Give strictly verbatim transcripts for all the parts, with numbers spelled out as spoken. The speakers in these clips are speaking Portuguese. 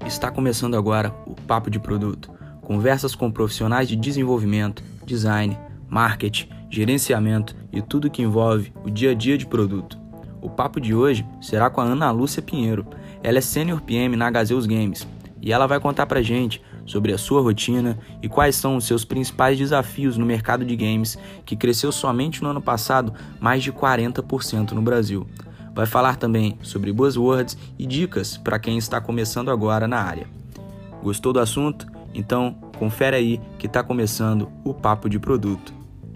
Está começando agora o Papo de Produto. Conversas com profissionais de desenvolvimento, design, marketing, gerenciamento e tudo que envolve o dia a dia de produto. O papo de hoje será com a Ana Lúcia Pinheiro. Ela é Senior P M na Gazeus Games e ela vai contar pra gente sobre a sua rotina e quais são os seus principais desafios no mercado de games, que cresceu somente no ano passado mais de quarenta por cento no Brasil. Vai falar também sobre buzzwords e dicas para quem está começando agora na área. Gostou do assunto? Então confere aí que está começando o Papo de Produto.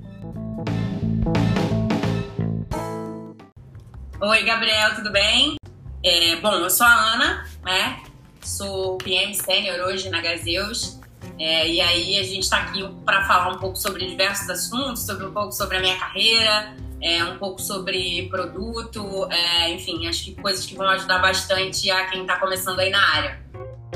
Oi, Gabriel, tudo bem? É, bom, eu sou a Ana, né? Sou P M Sênior hoje na Gazeus. É, e aí a gente está aqui para falar um pouco sobre diversos assuntos, sobre um pouco sobre a minha carreira, é, um pouco sobre produto, é, enfim, acho que coisas que vão ajudar bastante a quem está começando aí na área.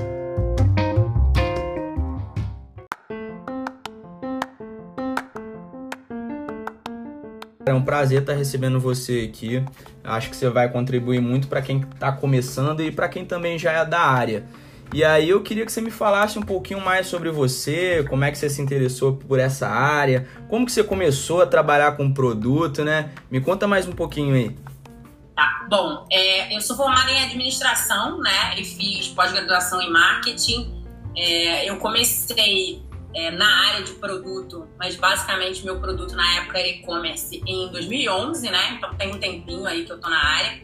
É um prazer estar recebendo você aqui. Acho que você vai contribuir muito para quem está começando e para quem também já é da área. E aí eu queria que você me falasse um pouquinho mais sobre você, como é que você se interessou por essa área, como que você começou a trabalhar com produto, né? Me conta mais um pouquinho aí. Tá, bom, é, eu sou formada em administração, né? E fiz pós-graduação em marketing. É, eu comecei é, na área de produto, mas basicamente meu produto na época era e-commerce em dois mil e onze, né? Então tem um tempinho aí que eu tô na área.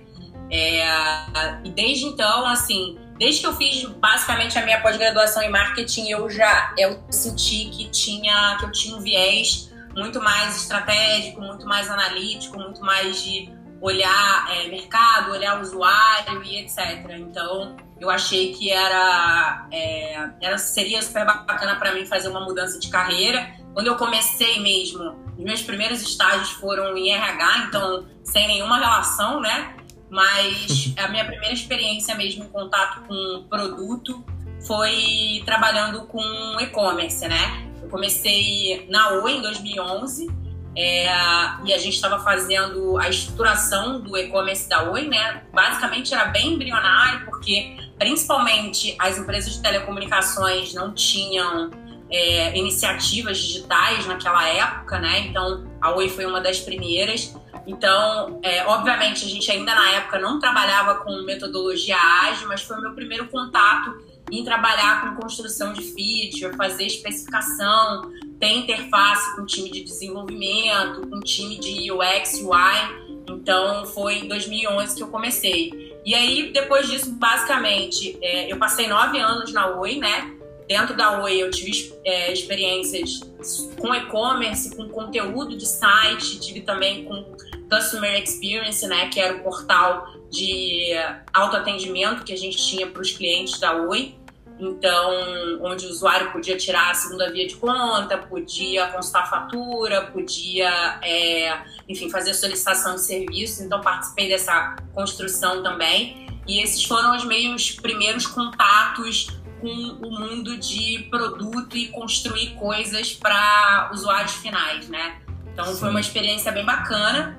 É, e desde então, assim, desde que eu fiz basicamente a minha pós-graduação em marketing, eu já eu senti que, tinha, que eu tinha um viés muito mais estratégico, muito mais analítico, muito mais de olhar é, mercado, olhar usuário e etcétera. Então, eu achei que era, é, era seria super bacana para mim fazer uma mudança de carreira. Quando eu comecei mesmo, os meus primeiros estágios foram em R H, então sem nenhuma relação, né? Mas a minha primeira experiência mesmo em contato com produto foi trabalhando com e-commerce, né? Eu comecei na Oi em dois mil e onze é, e a gente estava fazendo a estruturação do e-commerce da Oi, né? Basicamente era bem embrionário, porque principalmente as empresas de telecomunicações não tinham é, iniciativas digitais naquela época, né? Então a Oi foi uma das primeiras. Então, é, obviamente, a gente ainda na época não trabalhava com metodologia ágil, mas foi o meu primeiro contato em trabalhar com construção de feature, fazer especificação, ter interface com o time de desenvolvimento, com o time de U X, U I. Então, foi em dois mil e onze que eu comecei. E aí, depois disso, basicamente, é, eu passei nove anos na Oi, né? Dentro da Oi eu tive é, experiências com e-commerce, com conteúdo de site, tive também com Customer Experience, né, que era o portal de autoatendimento que a gente tinha para os clientes da Oi. Então, onde o usuário podia tirar a segunda via de conta, podia consultar a fatura, podia, é, enfim, fazer solicitação de serviço. Então, participei dessa construção também. E esses foram os meus primeiros contatos com o mundo de produto e construir coisas para usuários finais, né? Então, Sim. Foi uma experiência bem bacana.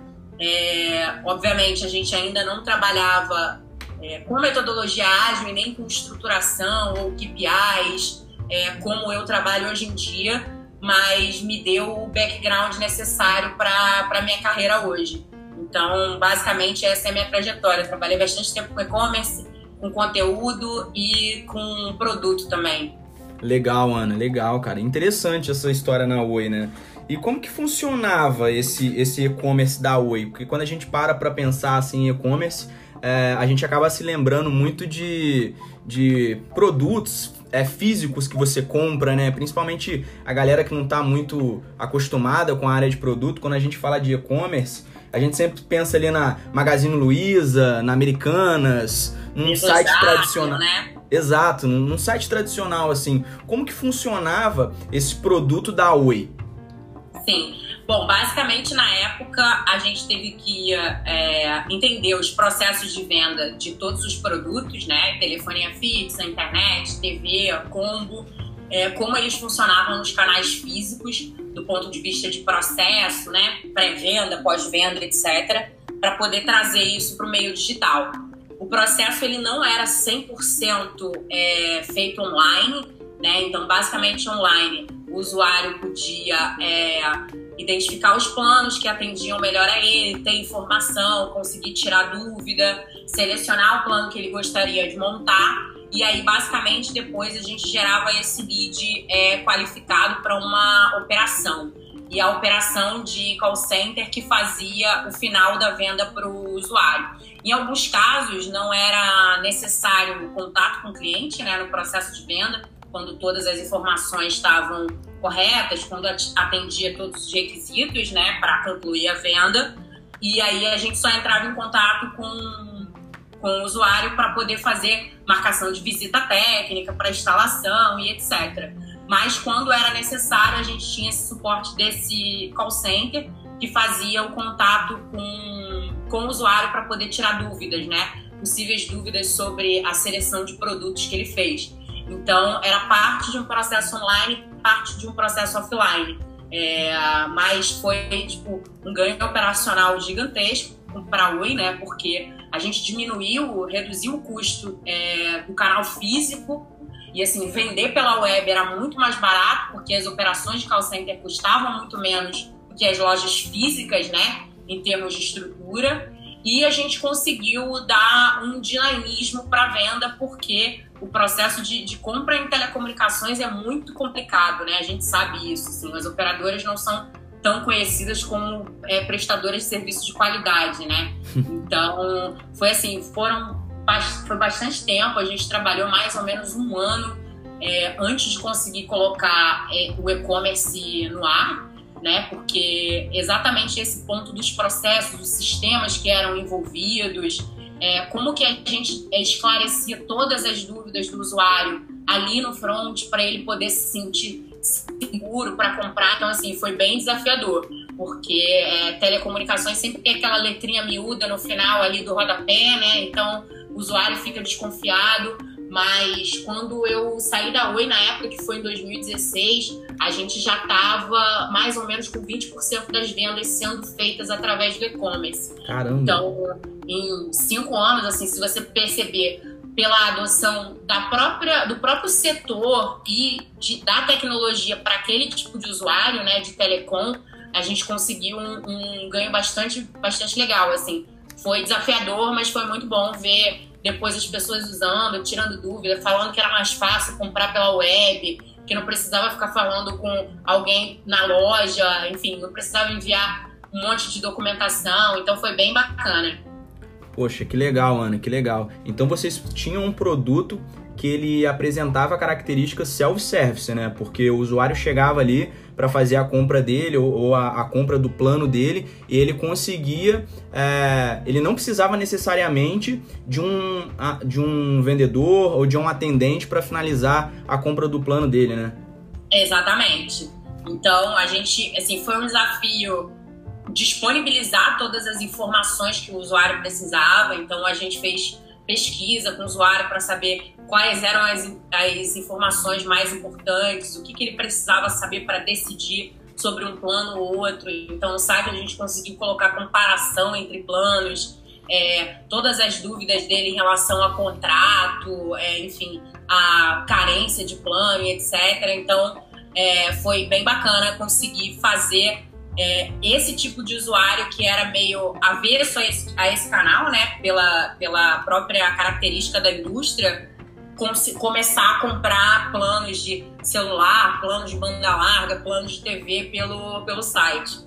É, obviamente, a gente ainda não trabalhava é, com metodologia ágil e nem com estruturação ou K P Is, é, como eu trabalho hoje em dia, mas me deu o background necessário para a minha carreira hoje. Então, basicamente, essa é a minha trajetória. Eu trabalhei bastante tempo com e-commerce, com conteúdo e com produto também. Legal, Ana, legal, cara. Interessante essa história na Oi, né? E como que funcionava esse, esse e-commerce da Oi? Porque quando a gente para para pensar assim, em e-commerce, é, a gente acaba se lembrando muito de, de produtos é, físicos que você compra, né? Principalmente a galera que não está muito acostumada com a área de produto. Quando a gente fala de e-commerce, a gente sempre pensa ali na Magazine Luiza, na Americanas, num Isso site exato, tradicional. Né? Exato, num, num site tradicional, assim. Como que funcionava esse produto da Oi? Sim. Bom, basicamente na época a gente teve que é, entender os processos de venda de todos os produtos, né? Telefonia fixa, internet, T V, combo, é, como eles funcionavam nos canais físicos, do ponto de vista de processo, né? Pré-venda, pós-venda, etcétera, para poder trazer isso para o meio digital. O o processo ele não era cem por cento é, feito online, né? Então, basicamente online, o usuário podia é, identificar os planos que atendiam melhor a ele, ter informação, conseguir tirar dúvida, selecionar o plano que ele gostaria de montar. E aí, basicamente, depois a gente gerava esse lead é, qualificado para uma operação. E a operação de call center que fazia o final da venda para o usuário. Em alguns casos, não era necessário o contato com o cliente, né, no processo de venda, quando todas as informações estavam corretas, quando atendia todos os requisitos, né, para concluir a venda. E aí a gente só entrava em contato com, com o usuário para poder fazer marcação de visita técnica, para instalação e etcétera. Mas quando era necessário, a gente tinha esse suporte desse call center que fazia o contato com, com o usuário para poder tirar dúvidas, né? Possíveis dúvidas sobre a seleção de produtos que ele fez. Então, era parte de um processo online, parte de um processo offline. É, mas foi tipo, um ganho operacional gigantesco para a Oi, né? Porque a gente diminuiu, reduziu o custo é, do canal físico. E assim, vender pela web era muito mais barato, porque as operações de call center custavam muito menos do que as lojas físicas, né? Em termos de estrutura. E a gente conseguiu dar um dinamismo para a venda, porque o processo de, de compra em telecomunicações é muito complicado, né? A gente sabe isso, assim, as operadoras não são tão conhecidas como é, prestadoras de serviços de qualidade, né? Então, foi assim, foram, foi bastante tempo, a gente trabalhou mais ou menos um ano é, antes de conseguir colocar é, o e-commerce no ar, né? Porque exatamente esse ponto dos processos, dos sistemas que eram envolvidos, é, como que a gente esclarecia todas as dúvidas do usuário ali no front para ele poder se sentir seguro para comprar. Então, assim, foi bem desafiador, porque é, telecomunicações sempre tem aquela letrinha miúda no final ali do rodapé, né? Então, o usuário fica desconfiado. Mas quando eu saí da Oi, na época que foi em dois mil e dezesseis, a gente já estava mais ou menos com vinte por cento das vendas sendo feitas através do e-commerce. Caramba! Então, em cinco anos, assim, se você perceber pela adoção da própria, do próprio setor e de, da tecnologia para aquele tipo de usuário, né, de telecom, a gente conseguiu um, um ganho bastante, bastante legal, assim. Foi desafiador, mas foi muito bom ver depois as pessoas usando, tirando dúvida, falando que era mais fácil comprar pela web, que não precisava ficar falando com alguém na loja, enfim, não precisava enviar um monte de documentação, então foi bem bacana. Poxa, que legal, Ana, que legal. Então vocês tinham um produto que ele apresentava características self-service, né? Porque o usuário chegava ali para fazer a compra dele ou, ou a, a compra do plano dele e ele conseguia, é, ele não precisava necessariamente de um, de um vendedor ou de um atendente para finalizar a compra do plano dele, né? Exatamente. Então, a gente, assim, foi um desafio disponibilizar todas as informações que o usuário precisava. Então, a gente fez pesquisa com o usuário para saber quais eram as, as informações mais importantes, o que, que ele precisava saber para decidir sobre um plano ou outro. Então, no site a gente conseguiu colocar comparação entre planos, é, todas as dúvidas dele em relação a contrato, é, enfim, a carência de plano e etcétera. Então, é, foi bem bacana conseguir fazer É, esse tipo de usuário que era meio avesso a esse, a esse canal, né, pela, pela própria característica da indústria, com, começar a comprar planos de celular, planos de banda larga, planos de T V pelo, pelo site.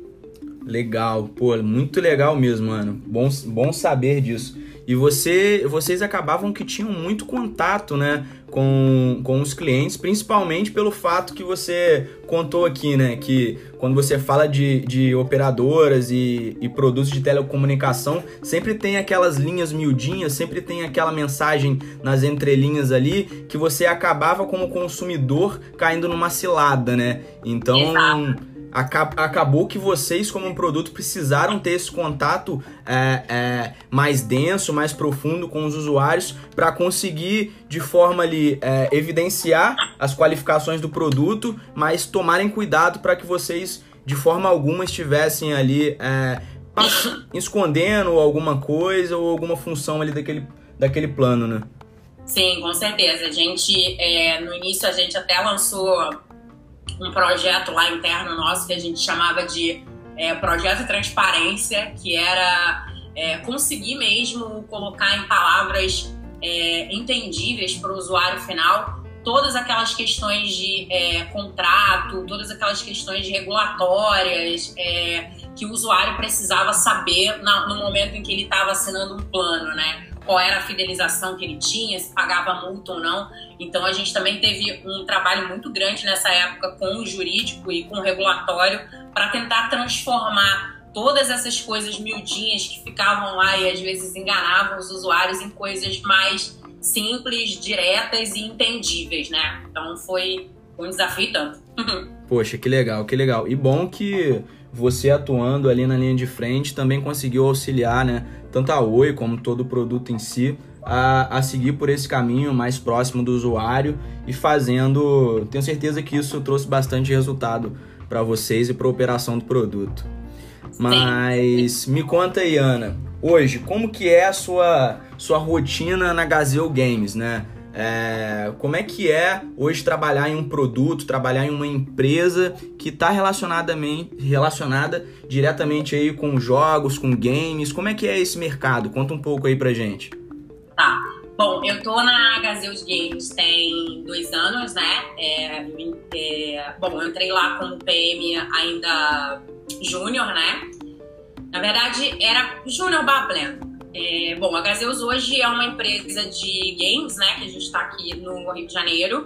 Legal, pô, muito legal mesmo, mano. Bom, bom saber disso. E você, vocês acabavam que tinham muito contato, né, com, com os clientes, principalmente pelo fato que você contou aqui, né, que quando você fala de, de operadoras e, e produtos de telecomunicação, sempre tem aquelas linhas miudinhas, sempre tem aquela mensagem nas entrelinhas ali que você acabava como consumidor caindo numa cilada, né? Então... Exato. Acabou que vocês, como um produto, precisaram ter esse contato é, é, mais denso, mais profundo com os usuários para conseguir, de forma ali, é, evidenciar as qualificações do produto, mas tomarem cuidado para que vocês, de forma alguma, estivessem ali é, escondendo alguma coisa ou alguma função ali daquele, daquele plano, né? Sim, com certeza. A gente, é, no início, a gente até lançou um projeto lá interno nosso que a gente chamava de é, Projeto Transparência, que era é, conseguir mesmo colocar em palavras é, entendíveis para o usuário final todas aquelas questões de é, contrato, todas aquelas questões regulatórias é, que o usuário precisava saber na, no momento em que ele estava assinando um plano, né? Qual era a fidelização que ele tinha, se pagava multa ou não. Então, a gente também teve um trabalho muito grande nessa época com o jurídico e com o regulatório para tentar transformar todas essas coisas miudinhas que ficavam lá e às vezes enganavam os usuários em coisas mais simples, diretas e entendíveis, né? Então, foi um desafio tanto. Poxa, que legal, que legal. E bom que você atuando ali na linha de frente também conseguiu auxiliar, né, tanto a Oi como todo o produto em si a, a seguir por esse caminho mais próximo do usuário e fazendo, tenho certeza que isso trouxe bastante resultado para vocês e para a operação do produto. Mas me conta aí, Ana, hoje, como que é a sua, sua rotina na Gazelle Games, né? É, como é que é hoje trabalhar em um produto, trabalhar em uma empresa que está relacionada diretamente aí com jogos, com games? Como é que é esse mercado? Conta um pouco aí pra gente. Tá. Bom, eu tô na Gazelle Games tem dois anos, né? É, é, bom, eu entrei lá como P M ainda júnior, né? Na verdade, era júnior barra pleno. É, bom, a Gazelle hoje é uma empresa de games, né? Que a gente está aqui no Rio de Janeiro.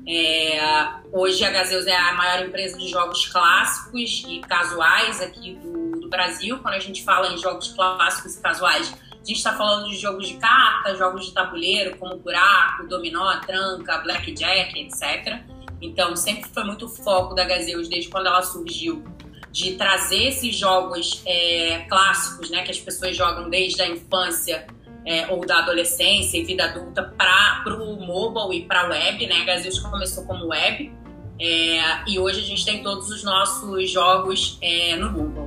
É, hoje a Gazelle é a maior empresa de jogos clássicos e casuais aqui do, do Brasil. Quando a gente fala em jogos clássicos e casuais, a gente está falando de jogos de carta, jogos de tabuleiro, como buraco, dominó, tranca, blackjack, etcétera. Então, sempre foi muito foco da Gazelle desde quando ela surgiu, de trazer esses jogos é, clássicos, né, que as pessoas jogam desde a infância é, ou da adolescência e vida adulta para o mobile e para a web, né? A Gazelle começou como web é, e hoje a gente tem todos os nossos jogos é, no mobile.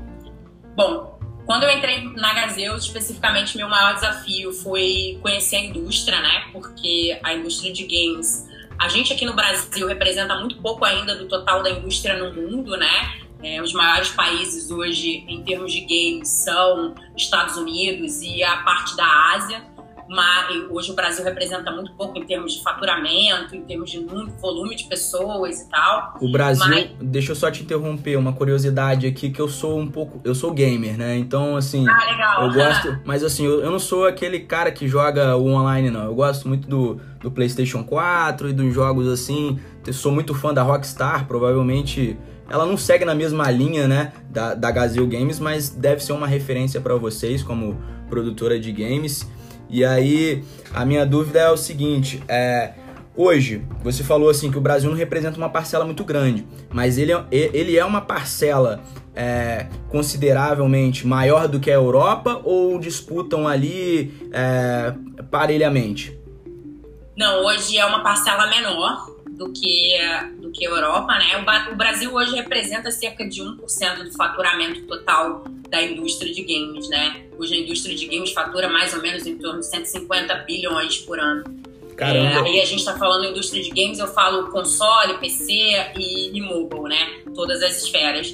Bom, quando eu entrei na Gazelle, especificamente, meu maior desafio foi conhecer a indústria, né? Porque a indústria de games, a gente aqui no Brasil representa muito pouco ainda do total da indústria no mundo, né? É, os maiores países hoje, em termos de games, são Estados Unidos e a parte da Ásia. Mas hoje o Brasil representa muito pouco em termos de faturamento, em termos de volume de pessoas e tal. O Brasil, mas... deixa eu só te interromper, uma curiosidade aqui, que eu sou um pouco, eu sou gamer, né? Então, assim, ah, legal. eu gosto, mas assim, eu, eu não sou aquele cara que joga o online, não. Eu gosto muito do, do PlayStation quatro e dos jogos assim. Eu sou muito fã da Rockstar, provavelmente... Ela não segue na mesma linha, né, da, da Gazelle Games, mas deve ser uma referência para vocês como produtora de games. E aí, a minha dúvida é o seguinte, é, hoje, você falou assim que o Brasil não representa uma parcela muito grande, mas ele é, ele é uma parcela é, consideravelmente maior do que a Europa ou disputam ali é, parelhamente? Não, hoje é uma parcela menor do que, do que a Europa, né? O, o Brasil hoje representa cerca de um por cento do faturamento total da indústria de games, né? Hoje a indústria de games fatura mais ou menos em torno de cento e cinquenta bilhões por ano. Caramba. É, aí a gente tá falando indústria de games, eu falo console, P C e, e mobile, né? Todas as esferas.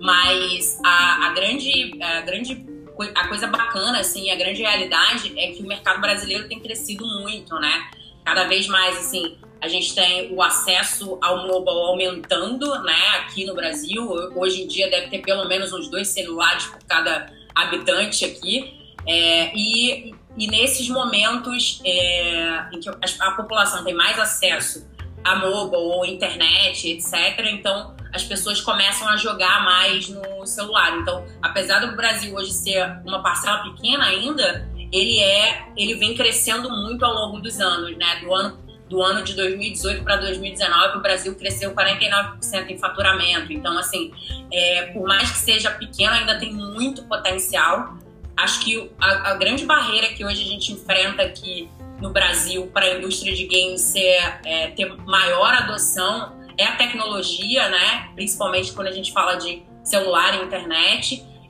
Mas a, a grande... A grande a coisa bacana, assim, a grande realidade é que o mercado brasileiro tem crescido muito, né? Cada vez mais, assim, a gente tem o acesso ao mobile aumentando, né, aqui no Brasil. Hoje em dia deve ter pelo menos uns dois celulares por cada habitante aqui. É, e, e nesses momentos é, em que a, a população tem mais acesso a mobile ou internet, etcétera, então as pessoas começam a jogar mais no celular. Então, apesar do Brasil hoje ser uma parcela pequena ainda, ele, é, ele vem crescendo muito ao longo dos anos, né? Do ano, do ano de dois mil e dezoito para dois mil e dezenove, o Brasil cresceu quarenta e nove por cento em faturamento. Então, assim, é, por mais que seja pequeno, ainda tem muito potencial. Acho que a, a grande barreira que hoje a gente enfrenta aqui no Brasil para a indústria de games ser, é, ter maior adoção é a tecnologia, né? Principalmente quando a gente fala de celular e internet.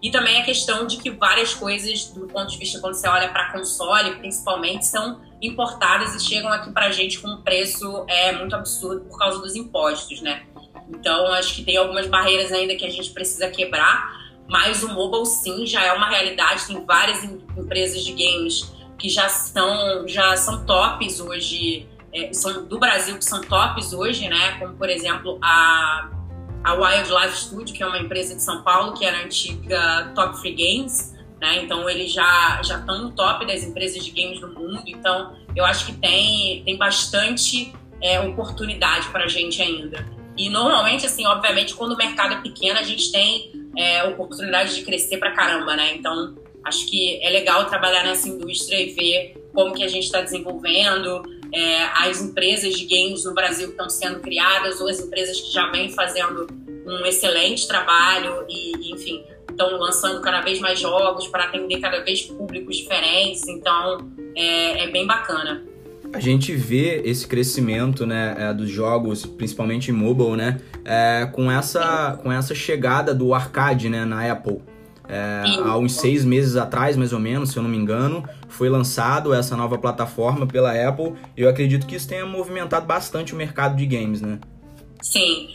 E também a questão de que várias coisas, do ponto de vista quando você olha para console, principalmente, são importadas e chegam aqui para a gente com um preço é, muito absurdo por causa dos impostos, né? Então, acho que tem algumas barreiras ainda que a gente precisa quebrar, mas o mobile, sim, já é uma realidade. Tem várias empresas de games que já são, já são tops hoje, é, são do Brasil, que são tops hoje, né? Como, por exemplo, a... a Wildlife Studio, que é uma empresa de São Paulo, que era a antiga Top Free Games, né? Então eles já já estão no top das empresas de games do mundo. Então eu acho que tem, tem bastante é, oportunidade para a gente ainda. E normalmente, assim, obviamente, quando o mercado é pequeno, a gente tem é, oportunidade de crescer pra caramba, né? Então acho que é legal trabalhar nessa indústria e ver como que a gente está desenvolvendo, É, as empresas de games no Brasil que estão sendo criadas, ou as empresas que já vêm fazendo um excelente trabalho e, enfim, estão lançando cada vez mais jogos para atender cada vez públicos diferentes. Então, é, é bem bacana. A gente vê esse crescimento, né, é, dos jogos, principalmente em mobile, né, é, com, essa, com essa chegada do arcade, né, na Apple. É, há uns seis meses atrás, mais ou menos, se eu não me engano, foi lançado essa nova plataforma pela Apple. E eu acredito que isso tenha movimentado bastante o mercado de games, né? Sim,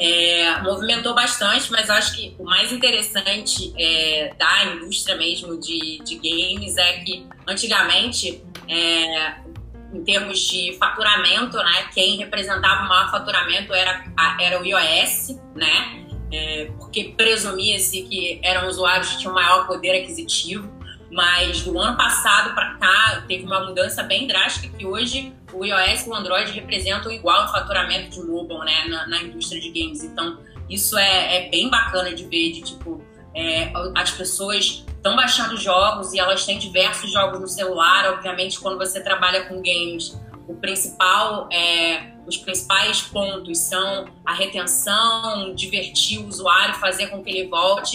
é, movimentou bastante, mas eu acho que o mais interessante é, da indústria mesmo de, de games é que antigamente, é, em termos de faturamento, né, quem representava o maior faturamento era, era o iOS, né? É, porque presumia-se que eram usuários que tinham maior poder aquisitivo, mas do ano passado para cá teve uma mudança bem drástica, que hoje o iOS e o Android representam igual o faturamento de mobile, né, na, na indústria de games. Então isso é, é bem bacana de ver, de tipo, é, as pessoas estão baixando jogos e elas têm diversos jogos no celular. Obviamente, quando você trabalha com games, o principal é os principais pontos são a retenção, divertir o usuário, fazer com que ele volte.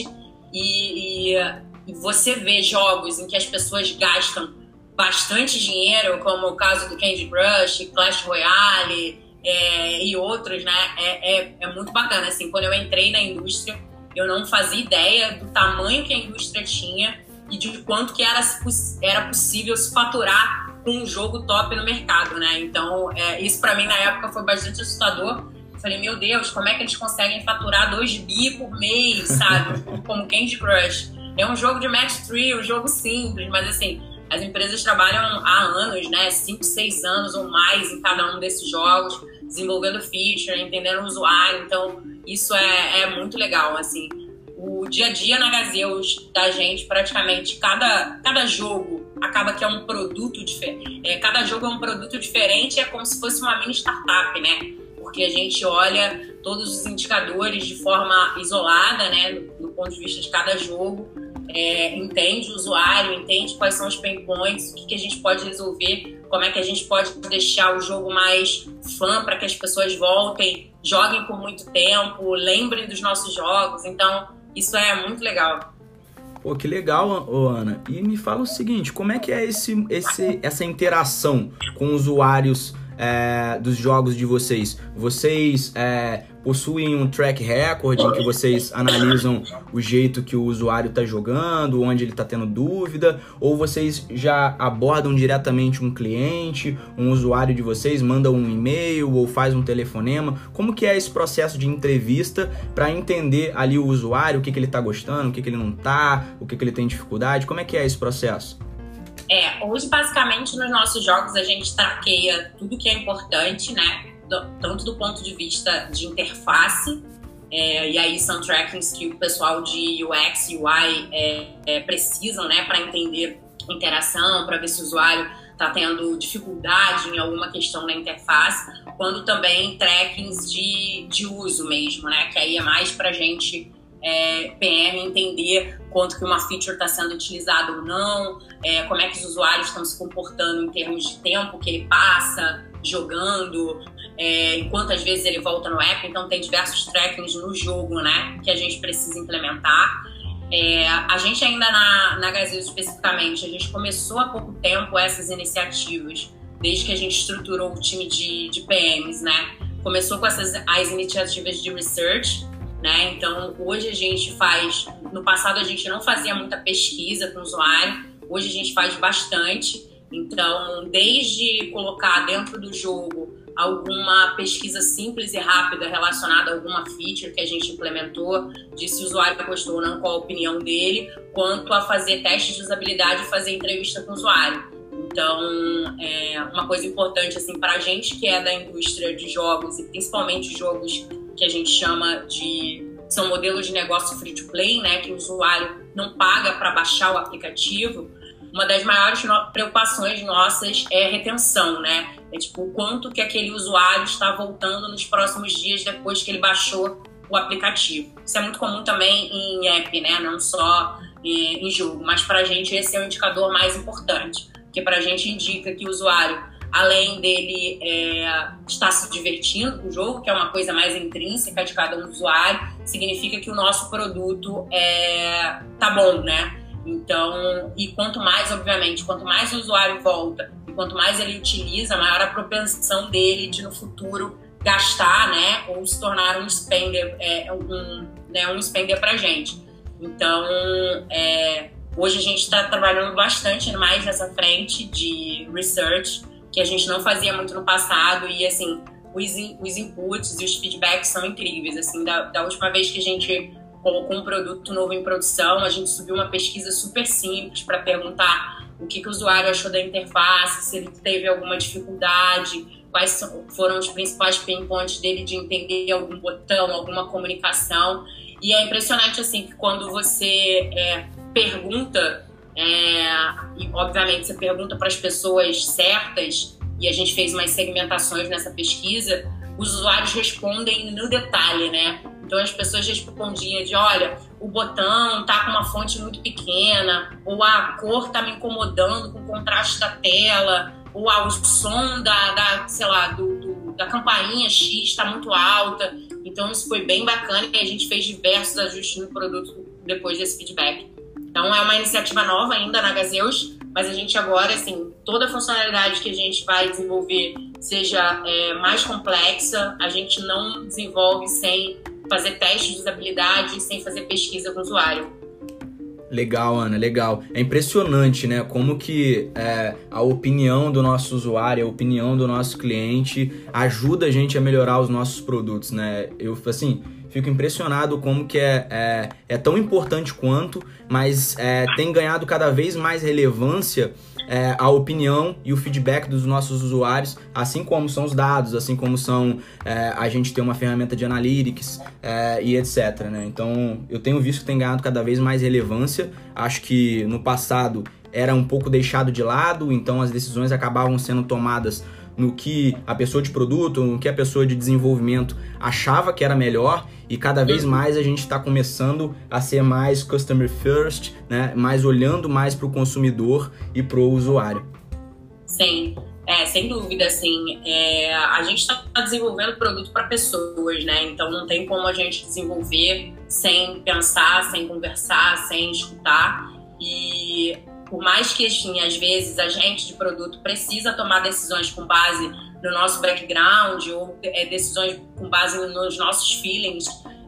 E, e, e você vê jogos em que as pessoas gastam bastante dinheiro, como o caso do Candy Crush, Clash Royale é, e outros, né? É, é, é muito bacana. Assim, quando eu entrei na indústria, eu não fazia ideia do tamanho que a indústria tinha e de quanto que era, era possível se faturar com um jogo top no mercado, né? Então, é, isso pra mim na época foi bastante assustador. Eu falei, meu Deus, como é que eles conseguem faturar dois bi por mês, sabe? Como Candy Crush. É um jogo de match three, um jogo simples, mas assim, as empresas trabalham há anos, né? Cinco, seis anos ou mais em cada um desses jogos, desenvolvendo feature, entendendo o usuário. Então, isso é, é muito legal, assim. O dia a dia na Gazeus da gente, praticamente, cada, cada jogo acaba que é um produto diferente. É, cada jogo é um produto diferente, é como se fosse uma mini startup, né? Porque a gente olha todos os indicadores de forma isolada, né? Do, do ponto de vista de cada jogo, é, entende o usuário, entende quais são os pain points, o que, que a gente pode resolver, como é que a gente pode deixar o jogo mais fã para que as pessoas voltem, joguem por muito tempo, lembrem dos nossos jogos. Então, isso é muito legal. Pô, que legal, ô, Ana. E me fala o seguinte, como é que é esse, esse, essa interação com usuários é, dos jogos de vocês? Vocês é, possuem um track record em que vocês analisam o jeito que o usuário está jogando, onde ele está tendo dúvida, ou vocês já abordam diretamente um cliente, um usuário de vocês, mandam um e-mail ou faz um telefonema? Como que é esse processo de entrevista para entender ali o usuário, o que, que ele está gostando, o que, que ele não está, o que, que ele tem dificuldade? Como é que é esse processo? É, hoje basicamente nos nossos jogos a gente traqueia tudo que é importante, né? Do, tanto do ponto de vista de interface, é, e aí são trackings que o pessoal de U X e U I é, é, precisam, né, para entender interação, para ver se o usuário está tendo dificuldade em alguma questão na interface, quando também trackings de, de uso mesmo, né, que aí é mais para a gente, é, P M, entender quanto que uma feature está sendo utilizada ou não, é, como é que os usuários estão se comportando em termos de tempo que ele passa jogando, é, enquanto às vezes ele volta no app. Então tem diversos trackings no jogo, né, que a gente precisa implementar. É, a gente ainda na, na Gazeus especificamente, a gente começou há pouco tempo essas iniciativas, desde que a gente estruturou o time de, de P Ms, né? Começou com essas, as iniciativas de research, né? Então, hoje a gente faz... No passado, a gente não fazia muita pesquisa com o usuário. Hoje a gente faz bastante. Então, desde colocar dentro do jogo alguma pesquisa simples e rápida relacionada a alguma feature que a gente implementou, de se o usuário gostou ou não, qual a opinião dele, quanto a fazer testes de usabilidade e fazer entrevista com o usuário. Então, é uma coisa importante assim, para a gente que é da indústria de jogos, e principalmente jogos que a gente chama de... são modelos de negócio free-to-play, né, que o usuário não paga para baixar o aplicativo. Uma das maiores preocupações nossas é a retenção, né? É tipo o quanto que aquele usuário está voltando nos próximos dias depois que ele baixou o aplicativo. Isso é muito comum também em app, né? Não só em jogo, mas para a gente esse é o indicador mais importante, porque para a gente indica que o usuário, além dele é, estar se divertindo com o jogo, que é uma coisa mais intrínseca de cada um usuário, significa que o nosso produto é, tá bom, né? Então, e quanto mais, obviamente, quanto mais o usuário volta e quanto mais ele utiliza, maior a propensão dele de no futuro gastar, né, ou se tornar um spender, é, um, né, um spender pra gente. Então, é, hoje a gente está trabalhando bastante mais nessa frente de research, que a gente não fazia muito no passado, e assim, os, os inputs e os feedbacks são incríveis. Assim, da, da última vez que a gente colocou um produto novo em produção, a gente subiu uma pesquisa super simples para perguntar o que, que o usuário achou da interface, se ele teve alguma dificuldade, quais foram os principais pain points dele de entender algum botão, alguma comunicação. E é impressionante assim que quando você é, pergunta, é, e obviamente você pergunta para as pessoas certas, e a gente fez umas segmentações nessa pesquisa, os usuários respondem no detalhe, né? Então as pessoas respondiam de, olha, o botão tá com uma fonte muito pequena, ou a cor tá me incomodando com o contraste da tela, ou ah, o som da, da sei lá, do, do, da campainha X tá muito alta. Então isso foi bem bacana e a gente fez diversos ajustes no produto depois desse feedback. Então é uma iniciativa nova ainda na Gazeus, mas a gente agora, assim, toda a funcionalidade que a gente vai desenvolver seja é, mais complexa, a gente não desenvolve sem fazer testes de usabilidade, sem fazer pesquisa com o usuário. Legal, Ana, legal. É impressionante, né, como que é, a opinião do nosso usuário, a opinião do nosso cliente ajuda a gente a melhorar os nossos produtos, né? Eu, assim, fico impressionado como que é, é, é tão importante quanto, mas é, tem ganhado cada vez mais relevância é, a opinião e o feedback dos nossos usuários, assim como são os dados, assim como são é, a gente ter uma ferramenta de analytics é, e etcétera, né? Então, eu tenho visto que tem ganhado cada vez mais relevância. Acho que no passado era um pouco deixado de lado, então as decisões acabavam sendo tomadas no que a pessoa de produto, no que a pessoa de desenvolvimento achava que era melhor, e cada vez mais a gente está começando a ser mais customer first, né? Mais olhando mais para o consumidor e para o usuário. Sim, é, sem dúvida, assim, é, a gente está desenvolvendo produto para pessoas, né? Então não tem como a gente desenvolver sem pensar, sem conversar, sem escutar. E por mais que, assim, às vezes a gente de produto precisa tomar decisões com base no nosso background ou é, decisões com base nos nossos feelings,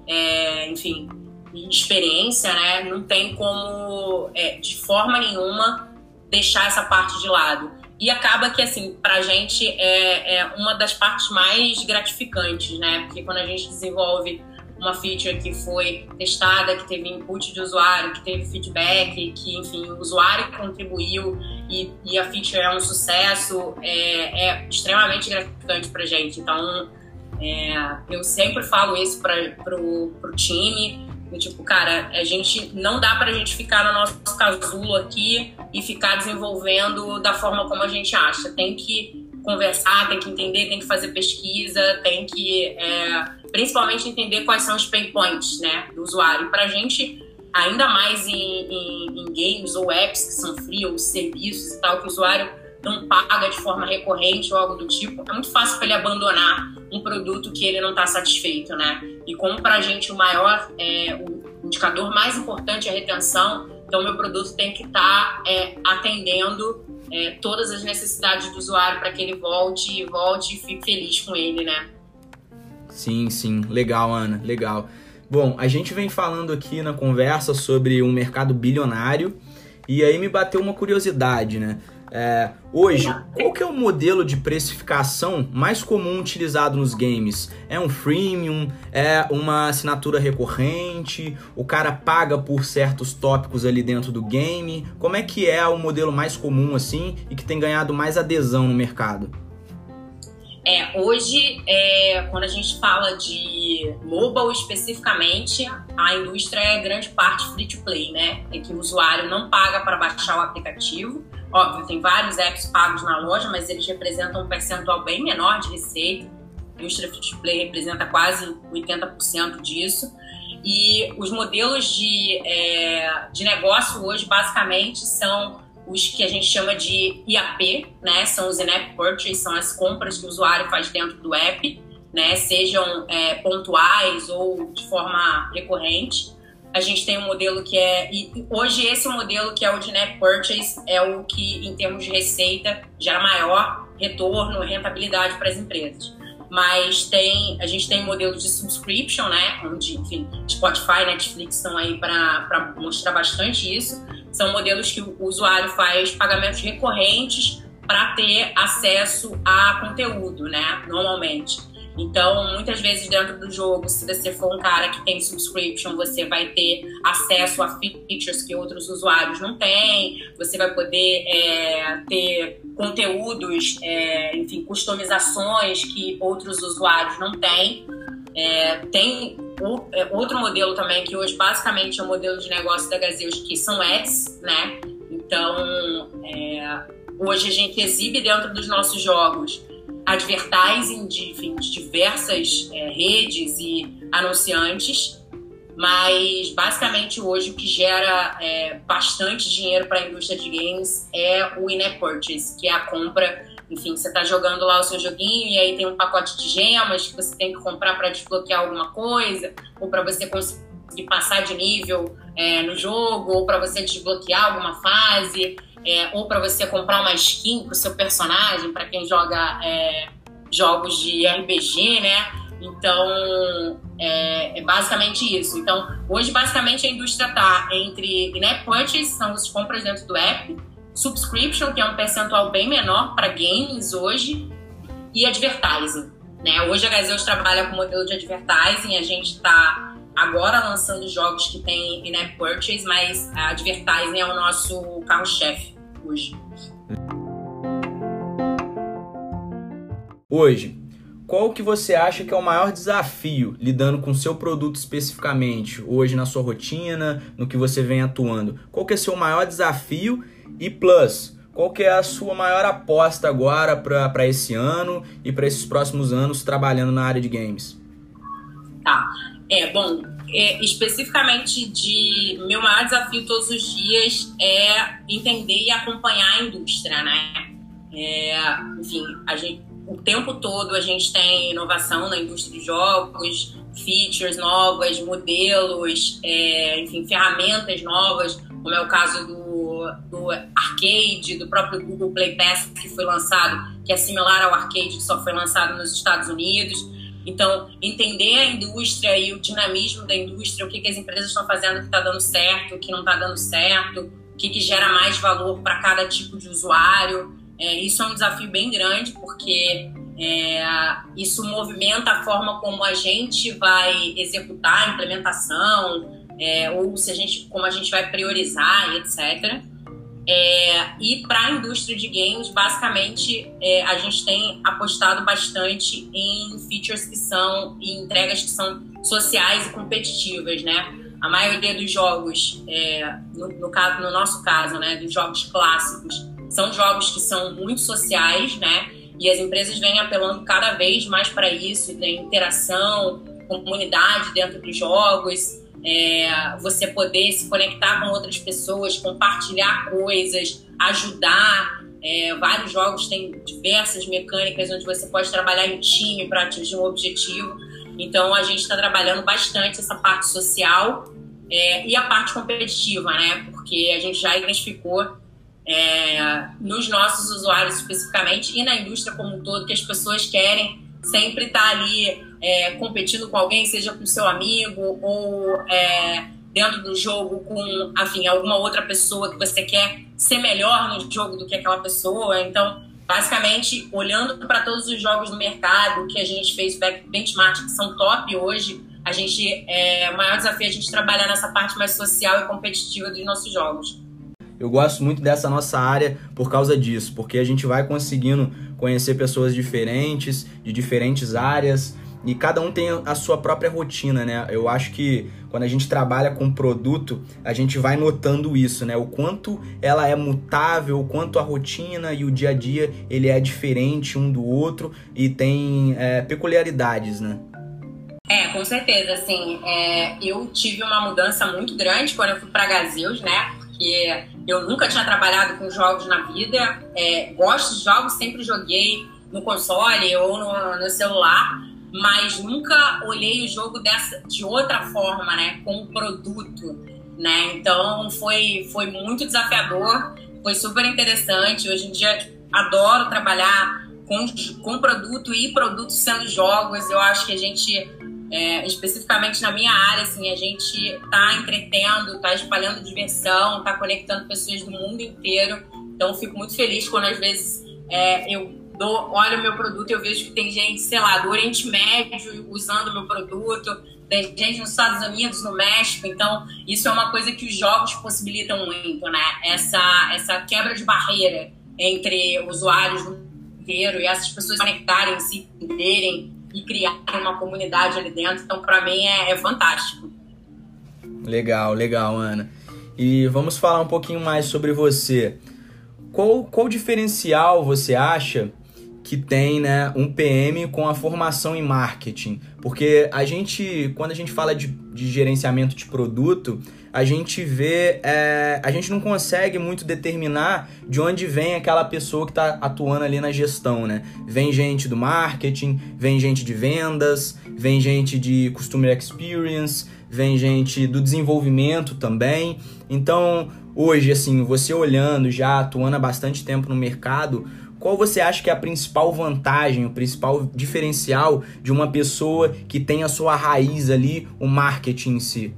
é, enfim, experiência, né? Não tem como, é, de forma nenhuma, deixar essa parte de lado. E acaba que, assim, pra gente é, é uma das partes mais gratificantes, né? Porque quando a gente desenvolve uma feature que foi testada, que teve input de usuário, que teve feedback, que, enfim, o usuário contribuiu e, e a feature é um sucesso, é, é extremamente gratificante pra gente. Então, é, eu sempre falo isso pra, pro, pro time, do tipo, cara, a gente, não dá pra gente ficar no nosso casulo aqui e ficar desenvolvendo da forma como a gente acha. Tem que conversar, tem que entender, tem que fazer pesquisa, tem que... É, principalmente entender quais são os pain points, né, do usuário. Para a gente, ainda mais em, em, em games ou apps que são free ou serviços e tal, que o usuário não paga de forma recorrente ou algo do tipo, é muito fácil para ele abandonar um produto que ele não está satisfeito, né? E como para a gente o maior, é, o indicador mais importante é a retenção, então meu produto tem que estar tá, é, atendendo é, todas as necessidades do usuário para que ele volte, volte e fique feliz com ele, né? Sim, sim. Legal, Ana. Legal. Bom, a gente vem falando aqui na conversa sobre um mercado bilionário e aí me bateu uma curiosidade, né? É, hoje, qual que é o modelo de precificação mais comum utilizado nos games? É um freemium? É uma assinatura recorrente? O cara paga por certos tópicos ali dentro do game? Como é que é o modelo mais comum assim e que tem ganhado mais adesão no mercado? É, hoje, é, quando a gente fala de mobile especificamente, a indústria é grande parte free to play, né? É que o usuário não paga para baixar o aplicativo. Óbvio, tem vários apps pagos na loja, mas eles representam um percentual bem menor de receita. A indústria free to play representa quase oitenta por cento disso. E os modelos de, é, de negócio hoje, basicamente, são os que a gente chama de I A P, né? São os in-app purchase, são as compras que o usuário faz dentro do app, né? Sejam é, pontuais ou de forma recorrente. A gente tem um modelo que é... E hoje esse modelo que é o de in-app purchase é o que, em termos de receita, gera maior retorno, rentabilidade para as empresas. Mas tem, a gente tem um modelo de subscription, né? Onde, enfim, Spotify, Netflix estão aí para mostrar bastante isso. São modelos que o usuário faz pagamentos recorrentes para ter acesso a conteúdo, né? Normalmente. Então, muitas vezes dentro do jogo, se você for um cara que tem subscription, você vai ter acesso a features que outros usuários não têm, você vai poder é, ter conteúdos, é, enfim, customizações que outros usuários não têm. É, tem o, é, outro modelo também, que hoje basicamente é o modelo de negócio da Gazeus, que são ads, né? Então, é, hoje a gente exibe dentro dos nossos jogos advertising de, enfim, de diversas é, redes e anunciantes, mas basicamente hoje o que gera é, bastante dinheiro para a indústria de games é o in-app purchase, que é a compra. Enfim, você está jogando lá o seu joguinho e aí tem um pacote de gemas que você tem que comprar para desbloquear alguma coisa, ou para você conseguir passar de nível é, no jogo, ou para você desbloquear alguma fase. É, ou para você comprar uma skin para o seu personagem, para quem joga é, jogos de R P G, né? Então, é, é basicamente isso. Então, hoje, basicamente, a indústria está entre in-app purchase, são as compras dentro do app, subscription, que é um percentual bem menor para games hoje, e advertising, né? Hoje a Gazeus trabalha com modelo de advertising, a gente está agora lançando jogos que tem in-app purchase, mas a advertising é o nosso carro-chefe hoje. Hoje, qual que você acha que é o maior desafio lidando com o seu produto especificamente, hoje na sua rotina, no que você vem atuando? Qual que é o seu maior desafio e plus, qual que é a sua maior aposta agora para esse ano e para esses próximos anos trabalhando na área de games? Tá. É, bom, é, especificamente de meu maior desafio todos os dias é entender e acompanhar a indústria, né? É, enfim, a gente, o tempo todo a gente tem inovação na indústria de jogos, features novas, modelos, é, enfim, ferramentas novas, como é o caso do, do Arcade, do próprio Google Play Pass que foi lançado, que é similar ao Arcade que só foi lançado nos Estados Unidos. Então, entender a indústria e o dinamismo da indústria, o que, que as empresas estão fazendo que está dando certo, o que não está dando certo, o que, que gera mais valor para cada tipo de usuário. É, isso é um desafio bem grande, porque é, isso movimenta a forma como a gente vai executar a implementação, é, ou se a gente, como a gente vai priorizar, etcétera. É, e para a indústria de games, basicamente, é, a gente tem apostado bastante em features que são, em entregas que são sociais e competitivas, né? A maioria dos jogos, é, no, no, caso, no nosso caso, né, dos jogos clássicos, são jogos que são muito sociais, né? E as empresas vêm apelando cada vez mais para isso, tem interação, comunidade dentro dos jogos. É, você poder se conectar com outras pessoas, compartilhar coisas, ajudar. É, vários jogos têm diversas mecânicas onde você pode trabalhar em time para atingir um objetivo. Então a gente está trabalhando bastante essa parte social é, e a parte competitiva, né? Porque a gente já identificou é, nos nossos usuários especificamente e na indústria como um todo que as pessoas querem sempre estar ali é, competindo com alguém, seja com seu amigo ou é, dentro do jogo com, enfim, alguma outra pessoa que você quer ser melhor no jogo do que aquela pessoa. Então, basicamente, olhando para todos os jogos do mercado que a gente fez benchmark, que são top hoje, a gente, é, o maior desafio é a gente trabalhar nessa parte mais social e competitiva dos nossos jogos. Eu gosto muito dessa nossa área por causa disso, porque a gente vai conseguindo conhecer pessoas diferentes, de diferentes áreas, e cada um tem a sua própria rotina, né? Eu acho que quando a gente trabalha com produto, a gente vai notando isso, né? O quanto ela é mutável, o quanto a rotina e o dia a dia ele é diferente um do outro e tem é, peculiaridades, né? É, com certeza, assim, é, eu tive uma mudança muito grande quando eu fui para Gazeus, né? Porque eu nunca tinha trabalhado com jogos na vida, é, gosto de jogos, sempre joguei no console ou no, no celular, mas nunca olhei o jogo dessa, de outra forma, né, como produto, né, então foi, foi muito desafiador, foi super interessante. Hoje em dia tipo, adoro trabalhar com, com produto e produto sendo jogos. Eu acho que a gente, é, especificamente na minha área, assim, a gente tá entretendo, tá espalhando diversão, tá conectando pessoas do mundo inteiro, então fico muito feliz quando às vezes é, eu Do, olha o meu produto e eu vejo que tem gente, sei lá, do Oriente Médio usando o meu produto, tem gente nos Estados Unidos, no México. Então isso é uma coisa que os jogos possibilitam muito, né? Essa, essa quebra de barreira entre usuários do mundo inteiro e essas pessoas conectarem, se entenderem e criarem uma comunidade ali dentro. Então para mim é, é fantástico. Legal, legal, Ana. E vamos falar um pouquinho mais sobre você. Qual, qual diferencial você acha que tem, né, um P M com a formação em marketing? Porque a gente, quando a gente fala de, de gerenciamento de produto, a gente vê, é, a gente não consegue muito determinar de onde vem aquela pessoa que está atuando ali na gestão, né? Vem gente do marketing, vem gente de vendas, vem gente de customer experience, vem gente do desenvolvimento também. Então, hoje, assim, você olhando, já atuando há bastante tempo no mercado, qual você acha que é a principal vantagem, o principal diferencial de uma pessoa que tem a sua raiz ali, o marketing em si?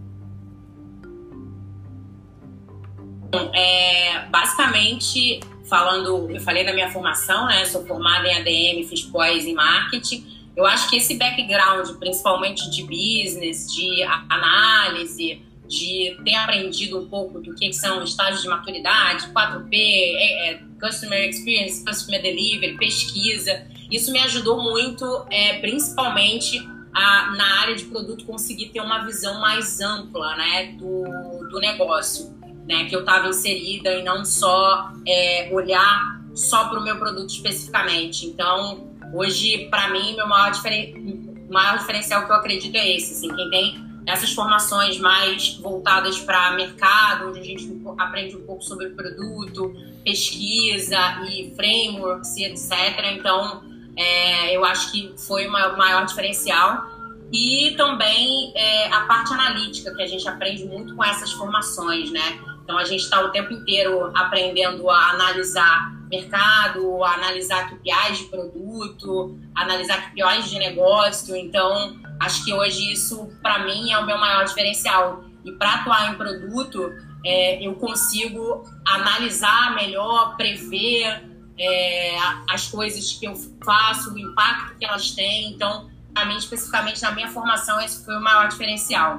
É, basicamente, falando, eu falei da minha formação, né? Sou formada em A D M, fiz pós em marketing. Eu acho que esse background, principalmente de business, de análise, de ter aprendido um pouco do que são estágios de maturidade, quatro P, é, é, Customer Experience, Customer Delivery, pesquisa. Isso me ajudou muito, é, principalmente a, na área de produto, conseguir ter uma visão mais ampla, né, do, do negócio, né, que eu estava inserida, e não só é, olhar só para o meu produto especificamente. Então, hoje, para mim, meu maior, diferen... maior diferencial que eu acredito é esse, assim, quem tem essas formações mais voltadas para mercado, onde a gente aprende um pouco sobre o produto, pesquisa e frameworks e etcétera. Então, é, eu acho que foi o maior diferencial. E também é, a parte analítica, que a gente aprende muito com essas formações, né? Então, a gente está o tempo inteiro aprendendo a analisar mercado, a analisar K P Is de produto, analisar K P Is de negócio. Então, acho que hoje isso, para mim, é o meu maior diferencial. E para atuar em produto, é, eu consigo analisar melhor, prever é, as coisas que eu faço, o impacto que elas têm. Então, para mim, especificamente na minha formação, esse foi o maior diferencial.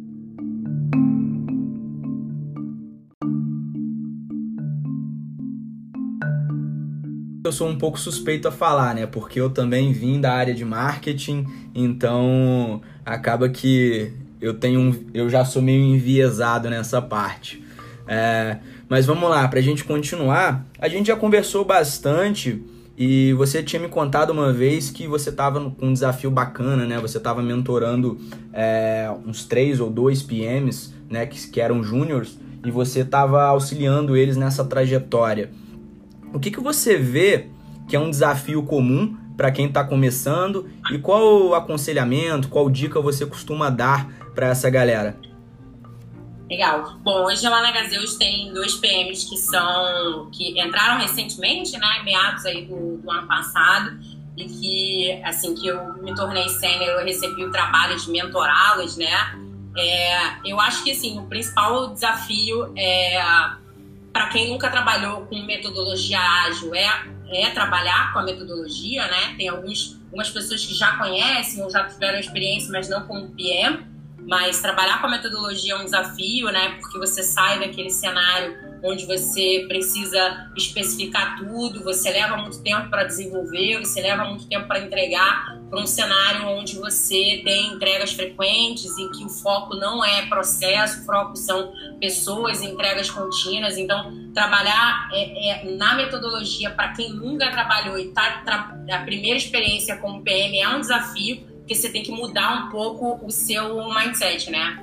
Eu sou um pouco suspeito a falar, né? Porque eu também vim da área de marketing, então acaba que eu tenho um, eu já sou meio enviesado nessa parte. É, mas vamos lá, pra gente continuar, a gente já conversou bastante e você tinha me contado uma vez que você tava com um desafio bacana, né? Você tava mentorando é, uns três ou dois P Ms, né? Que, que eram júniors, e você tava auxiliando eles nessa trajetória. O que, que você vê que é um desafio comum para quem está começando e qual aconselhamento, qual dica você costuma dar para essa galera? Legal. Bom, hoje lá na Gazeus tem dois P Ms que são que entraram recentemente, né, meados aí do, do ano passado, e que, assim, que eu me tornei sênior, eu recebi o trabalho de mentorá-los, né? É, eu acho que, assim, o principal desafio é, para quem nunca trabalhou com metodologia ágil, é, é trabalhar com a metodologia, né? Tem alguns, algumas pessoas que já conhecem ou já tiveram experiência, mas não como P M, mas trabalhar com a metodologia é um desafio, né? Porque você sai daquele cenário onde você precisa especificar tudo, você leva muito tempo para desenvolver, você leva muito tempo para entregar, para um cenário onde você tem entregas frequentes, em que o foco não é processo, o foco são pessoas, entregas contínuas. Então, trabalhar é, é, na metodologia, para quem nunca trabalhou e está a primeira experiência como P M, é um desafio, porque você tem que mudar um pouco o seu mindset, né?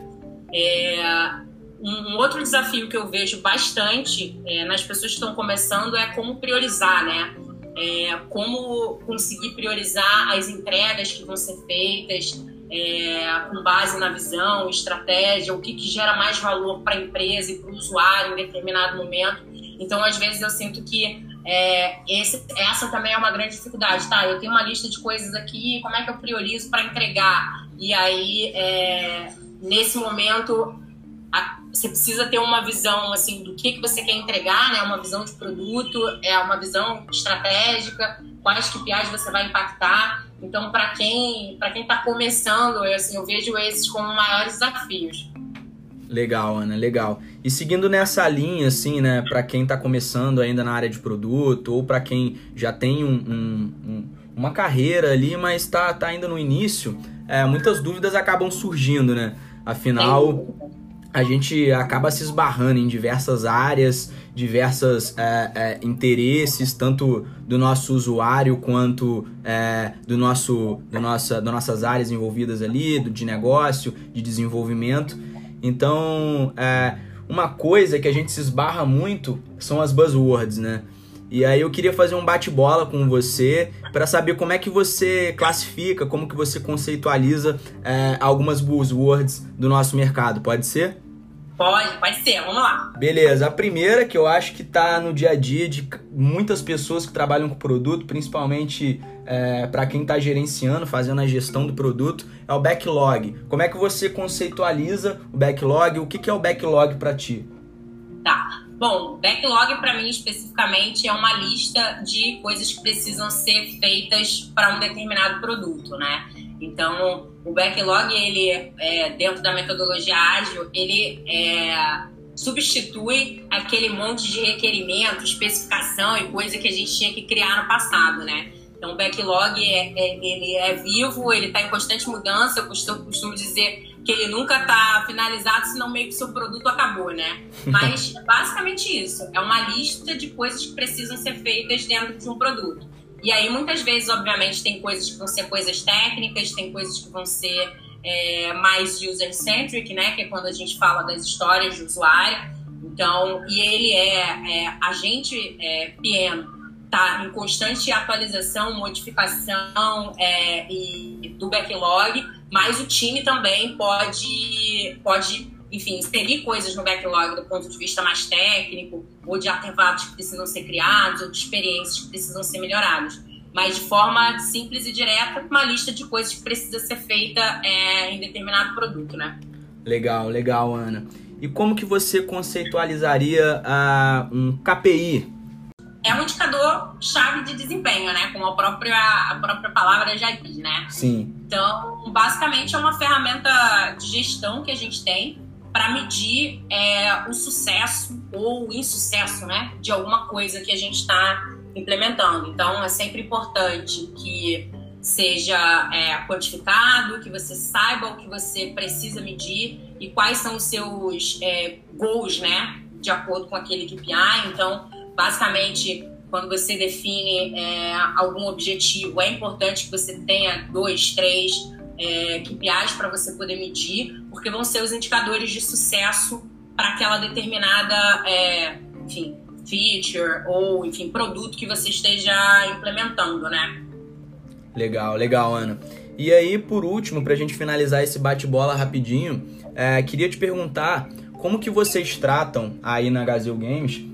É... Um outro desafio que eu vejo bastante é, nas pessoas que estão começando é como priorizar, né? É, como conseguir priorizar as entregas que vão ser feitas é, com base na visão, estratégia, o que, que gera mais valor para a empresa e para o usuário em determinado momento. Então, às vezes, eu sinto que é, esse, essa também é uma grande dificuldade, tá? Eu tenho uma lista de coisas aqui, como é que eu priorizo para entregar? E aí, é, nesse momento... A, você precisa ter uma visão assim, do que, que você quer entregar, né? Uma visão de produto, é uma visão estratégica, quais K P Is você vai impactar. Então, para quem para quem está começando, eu, assim, eu vejo esses como maiores desafios. Legal, Ana, legal. E seguindo nessa linha, assim, né, para quem está começando ainda na área de produto, ou para quem já tem um, um, um, uma carreira ali, mas está tá ainda no início, é, muitas dúvidas acabam surgindo, né? Afinal... a gente acaba se esbarrando em diversas áreas, diversos é, é, interesses, tanto do nosso usuário quanto é, do nosso, do nossa, das nossas áreas envolvidas ali, do, de negócio, de desenvolvimento. Então, é, uma coisa que a gente se esbarra muito são as buzzwords, né? E aí eu queria fazer um bate-bola com você para saber como é que você classifica, como que você conceitualiza é, algumas buzzwords do nosso mercado. Pode ser? Pode, pode ser. Vamos lá. Beleza. A primeira, que eu acho que está no dia a dia de muitas pessoas que trabalham com produto, principalmente é, para quem está gerenciando, fazendo a gestão do produto, é o backlog. Como é que você conceitualiza o backlog? O que, que é o backlog para ti? Tá. Bom, backlog para mim especificamente é uma lista de coisas que precisam ser feitas para um determinado produto, né? Então, o backlog, ele, é, dentro da metodologia ágil, ele é, substitui aquele monte de requerimento, especificação e coisa que a gente tinha que criar no passado, né? Então, o backlog, é, é, ele é vivo, ele está em constante mudança. Eu costumo, costumo dizer que ele nunca está finalizado, senão meio que seu produto acabou, né? Mas, basicamente isso. É uma lista de coisas que precisam ser feitas dentro de um produto. E aí, muitas vezes, obviamente, tem coisas que vão ser coisas técnicas, tem coisas que vão ser é, mais user-centric, né? Que é quando a gente fala das histórias de usuário. Então, e ele é, é a gente, é, P M, tá em constante atualização, modificação é, e, do backlog, mas o time também pode, pode, enfim, inserir coisas no backlog do ponto de vista mais técnico, ou de artefatos que precisam ser criados, ou de experiências que precisam ser melhoradas. Mas de forma simples e direta, uma lista de coisas que precisa ser feita é, em determinado produto, né? Legal, legal, Ana. E como que você conceitualizaria uh, um K P I? É um indicador-chave de desempenho, né? Como a própria, a própria palavra já diz, né? Sim. Então, basicamente, é uma ferramenta de gestão que a gente tem para medir é, o sucesso ou o insucesso, né? De alguma coisa que a gente está implementando. Então, é sempre importante que seja é, quantificado, que você saiba o que você precisa medir e quais são os seus é, goals, né? De acordo com aquele K P I. Então, basicamente, quando você define é, algum objetivo, é importante que você tenha dois, três é, K P Is para você poder medir, porque vão ser os indicadores de sucesso para aquela determinada é, enfim, feature ou enfim, produto que você esteja implementando, né? Legal, legal, Ana. E aí, por último, para a gente finalizar esse bate-bola rapidinho, é, queria te perguntar como que vocês tratam aí na Gazelle Games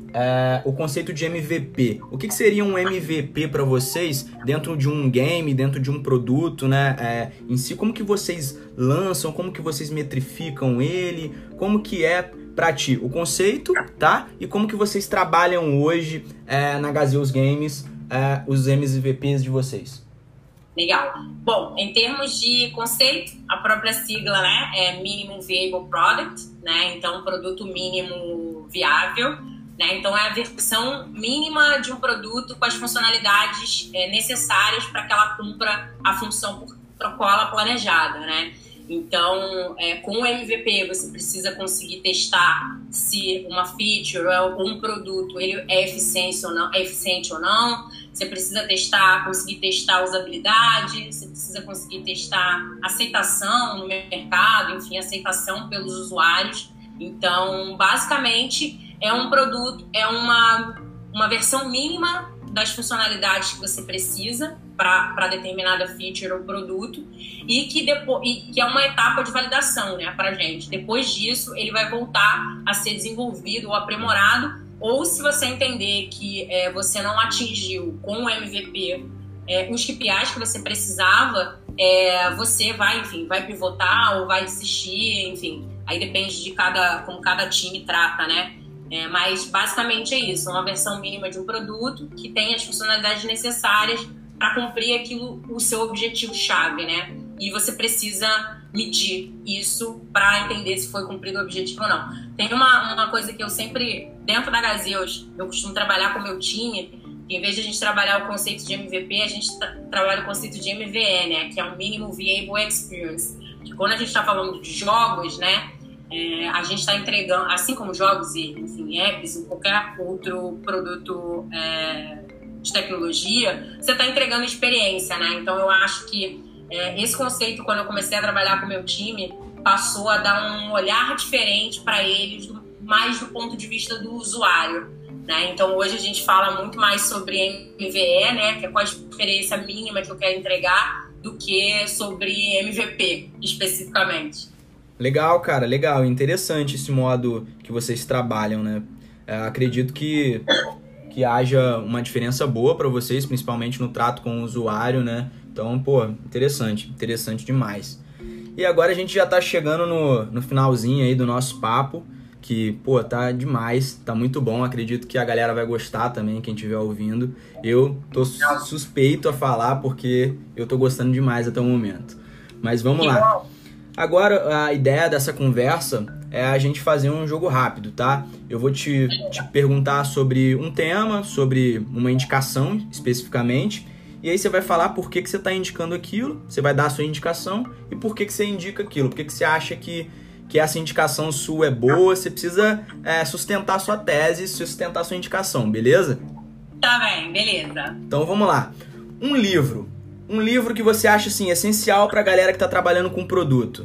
é, o conceito de M V P. O que, que seria um M V P para vocês dentro de um game, dentro de um produto, né? É, em si, como que vocês lançam, como que vocês metrificam ele, como que é para ti o conceito, tá? E como que vocês trabalham hoje é, na Gazeus Games é, os M V Ps de vocês? Legal. Bom, em termos de conceito, a própria sigla, né, é Minimum Viable Product, né? Então, produto mínimo viável, né? Então, é a versão mínima de um produto com as funcionalidades é, necessárias para que ela cumpra a função por, por qual ela é planejada, né? Então, é, com o M V P, você precisa conseguir testar se uma feature ou um produto ele é eficiente ou não, é eficiente ou não. Você precisa testar, conseguir testar a usabilidade, você precisa conseguir testar aceitação no mercado, enfim, aceitação pelos usuários. Então, basicamente, é um produto, é uma, uma versão mínima das funcionalidades que você precisa para determinada feature ou produto e que, depois, e que é uma etapa de validação, né, para a gente. Depois disso, ele vai voltar a ser desenvolvido ou aprimorado, ou se você entender que é, você não atingiu com o M V P é, os K P Is que você precisava, é, você vai, enfim, vai pivotar ou vai desistir, enfim. Aí depende de cada, como cada time trata, né? É, mas basicamente é isso, uma versão mínima de um produto que tem as funcionalidades necessárias para cumprir aquilo, o seu objetivo-chave, né? E você precisa medir isso para entender se foi cumprido o objetivo ou não. Tem uma, uma coisa que eu sempre, dentro da Gazeus, eu costumo trabalhar com o meu time, que em vez de a gente trabalhar o conceito de M V P, a gente tra trabalha o conceito de M V E, né? Que é o Minimum Viable Experience. Que quando a gente está falando de jogos, né? É, a gente está entregando, assim como jogos e, enfim, apps ou qualquer outro produto é, de tecnologia, você está entregando experiência, né? Então eu acho que é, esse conceito, quando eu comecei a trabalhar com o meu time, passou a dar um olhar diferente para eles, do, mais do ponto de vista do usuário, né? Então hoje a gente fala muito mais sobre M V E, né? Que é qual a experiência mínima que eu quero entregar, do que sobre M V P especificamente. Legal, cara, legal. Interessante esse modo que vocês trabalham, né? É, acredito que, que haja uma diferença boa para vocês, principalmente no trato com o usuário, né? Então, pô, interessante, interessante demais. E agora a gente já tá chegando no, no finalzinho aí do nosso papo, que, pô, tá demais, tá muito bom. Acredito que a galera vai gostar também, quem estiver ouvindo. Eu tô suspeito a falar porque eu tô gostando demais até o momento. Mas vamos lá. Agora, a ideia dessa conversa é a gente fazer um jogo rápido, tá? Eu vou te, te perguntar sobre um tema, sobre uma indicação especificamente, e aí você vai falar por que, que você está indicando aquilo, você vai dar a sua indicação e por que, que você indica aquilo, por que, que você acha que, que essa indicação sua é boa, você precisa é, sustentar a sua tese, sustentar a sua indicação, beleza? Tá bem, beleza. Então vamos lá. Um livro. Um livro que você acha, assim, essencial pra galera que tá trabalhando com produto.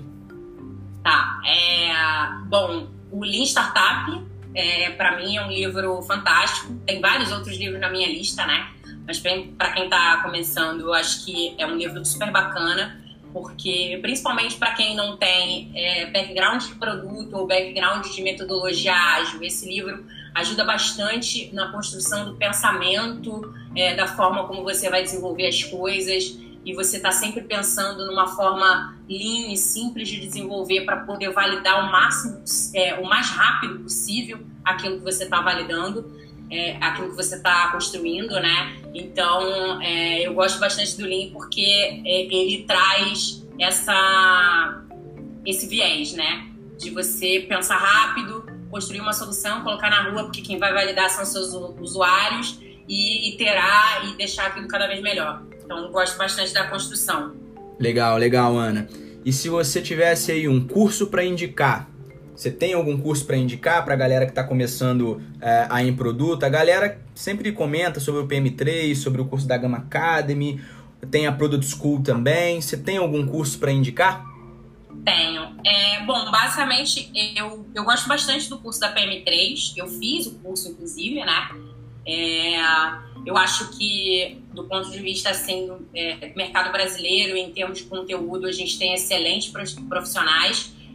Tá, é... Bom, o Lean Startup, é, pra mim, é um livro fantástico. Tem vários outros livros na minha lista, né? Mas pra quem tá começando, eu acho que é um livro super bacana, porque, principalmente para quem não tem é, background de produto ou background de metodologia ágil, esse livro ajuda bastante na construção do pensamento, é, da forma como você vai desenvolver as coisas, e você está sempre pensando numa forma lean e simples de desenvolver para poder validar o máximo, é, o mais rápido possível aquilo que você está validando, é, aquilo que você está construindo, né? Então, é, eu gosto bastante do Lean porque é, ele traz essa, esse viés, né? De você pensar rápido, construir uma solução, colocar na rua, porque quem vai validar são seus usuários, e iterar e deixar aquilo cada vez melhor. Então, eu gosto bastante da construção. Legal, legal, Ana. E se você tivesse aí um curso para indicar, você tem algum curso para indicar para a galera que está começando é, a em produto? A galera sempre comenta sobre o P M três, sobre o curso da Gama Academy, tem a Product School também. Você tem algum curso para indicar? Tenho. É, bom, basicamente, eu, eu gosto bastante do curso da P M três. Eu fiz o curso, inclusive, né? É, eu acho que, do ponto de vista assim, é, mercado brasileiro, em termos de conteúdo, a gente tem excelentes profissionais.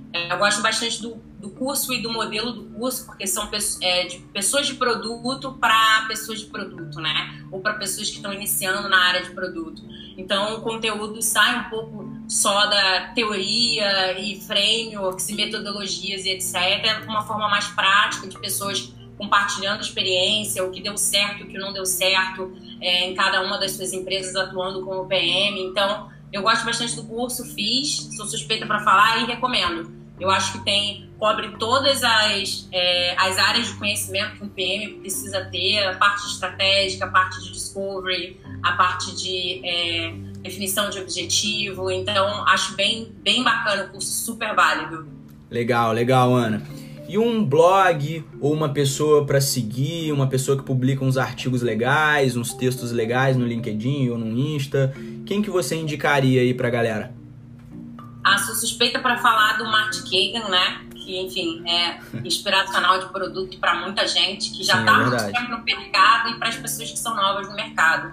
É, eu gosto bastante do, do curso e do modelo do curso, porque são é, de pessoas de produto para pessoas de produto, né? Ou para pessoas que estão iniciando na área de produto. Então, o conteúdo sai um pouco só da teoria e frameworks e metodologias e etcétera, com uma forma mais prática, de pessoas compartilhando experiência, o que deu certo, o que não deu certo, é, em cada uma das suas empresas atuando como P M. Então, eu gosto bastante do curso, fiz, sou suspeita para falar e recomendo. Eu acho que tem, cobre todas as, é, as áreas de conhecimento que um P M precisa ter, a parte estratégica, a parte de discovery, a parte de é, definição de objetivo. Então, acho bem, bem bacana o curso, super válido. Legal, legal, Ana. E um blog ou uma pessoa para seguir, uma pessoa que publica uns artigos legais, uns textos legais no LinkedIn ou no Insta, quem que você indicaria aí pra galera? Ah, sou suspeita para falar do Marty Kagan, né? Que, enfim, é inspiracional de produto para muita gente que já está há muito tempo no mercado e para as pessoas que são novas no mercado.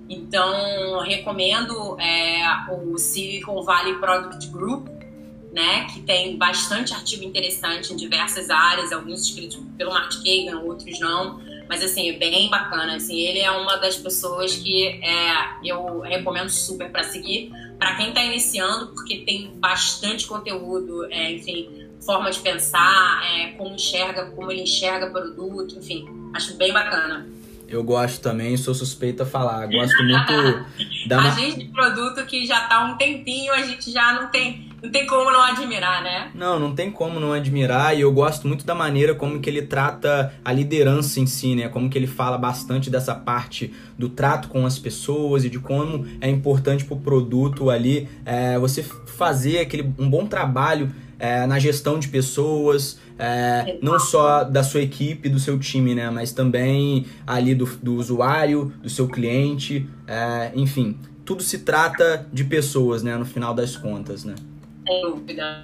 Então, recomendo é, o Silicon Valley Product Group, né? Que tem bastante artigo interessante em diversas áreas, alguns escritos pelo Marty Kagan, outros não. Mas, assim, é bem bacana. Assim, ele é uma das pessoas que é, eu recomendo super para seguir. Para quem está iniciando, porque tem bastante conteúdo, é, enfim, forma de pensar, é, como enxerga, como ele enxerga produto, enfim, acho bem bacana. Eu gosto também, sou suspeita a falar. Gosto muito da... A gente de produto que já tá há um tempinho, a gente já não tem, não tem como não admirar, né? Não, não tem como não admirar, e eu gosto muito da maneira como que ele trata a liderança em si, né? Como que ele fala bastante dessa parte do trato com as pessoas e de como é importante pro produto ali é, você fazer aquele, um bom trabalho É, na gestão de pessoas, é, não só da sua equipe, do seu time, né? Mas também ali do, do usuário, do seu cliente, é, enfim, tudo se trata de pessoas, né? No final das contas, né? Sem dúvida.